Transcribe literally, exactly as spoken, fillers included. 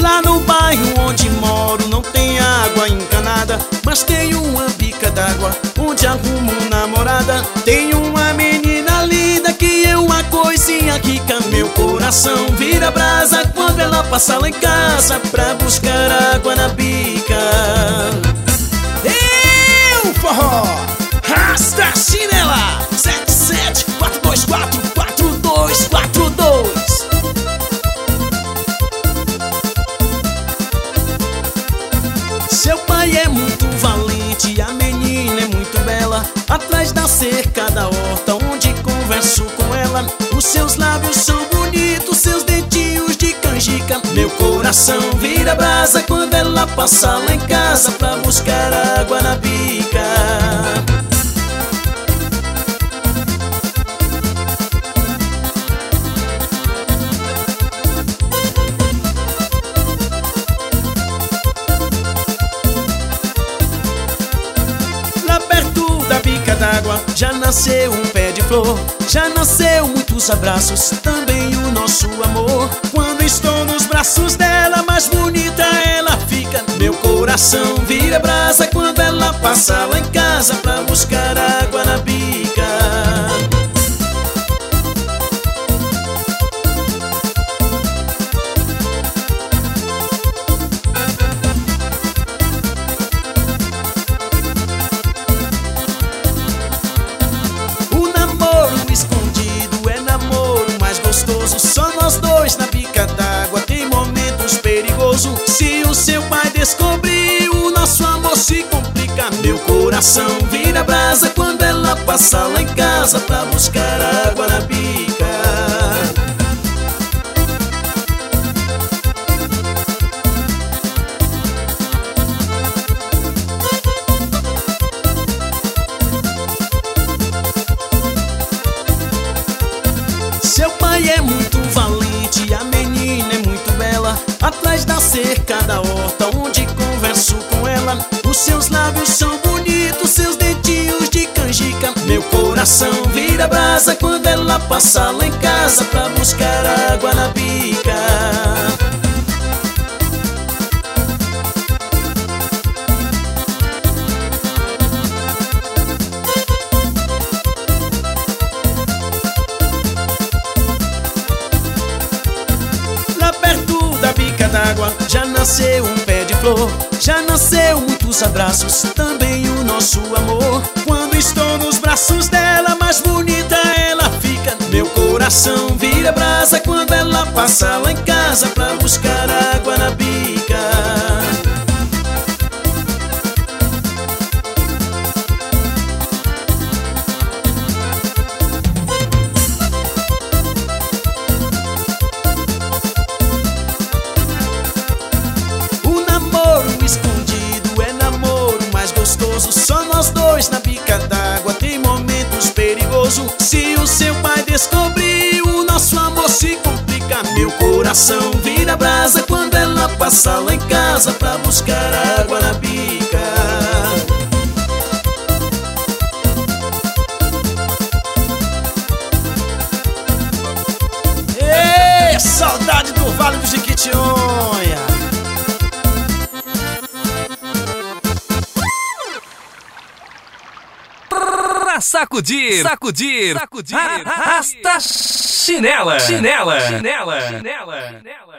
Lá no bairro onde moro não tem água encanada, mas tem uma bica d'água onde arrumo namorada. Tem uma menina linda que é uma coisinha rica. Meu coração vira brasa quando ela passa lá em casa pra buscar água na bica. Eu, forró, rasta chinela, sete sete quatro dois quatro quatro dois quatro dois. Seu pai é muito valente, a menina é muito bela. Atrás da cerca da horta onde converso com ela. Os seus lábios são bonitos, seus dentinhos de canjica. Meu coração vira brasa quando ela passa lá em casa pra buscar água na bica. D'água, já nasceu um pé de flor, já nasceu muitos abraços, também o nosso amor. Quando estou nos braços dela, mais bonita ela fica. Meu coração vira brasa quando ela passa lá em casa pra buscar água na bica. Só nós dois na bica d'água, tem momentos perigosos. Se o seu pai descobrir, o nosso amor se complica. Meu coração vira brasa quando ela passa lá em casa pra buscar água na bica. Seu pai é muito valente, a menina é muito bela. Atrás da cerca da horta onde converso com ela. Os seus lábios são bonitos, seus dentinhos de canjica. Meu coração vira brasa quando ela passa lá em casa pra buscar água na bica. D'água, já nasceu um pé de flor, já nasceu muitos abraços, também o nosso amor. Quando estou nos braços dela, mais bonita ela fica. Meu coração vira brasa quando ela passa lá em casa pra buscar água na bica. Escondido é namoro mais gostoso. Só nós dois na bica d'água, tem momentos perigosos. Se o seu pai descobrir, o nosso amor se complica. Meu coração vira brasa quando ela passa lá em casa pra buscar água na bica. Ê, saudade do Vale do Jequitinhonha. Sacudir, sacudir, sacudir, arrasta chinela, chinela, chinela, chinela, chinela.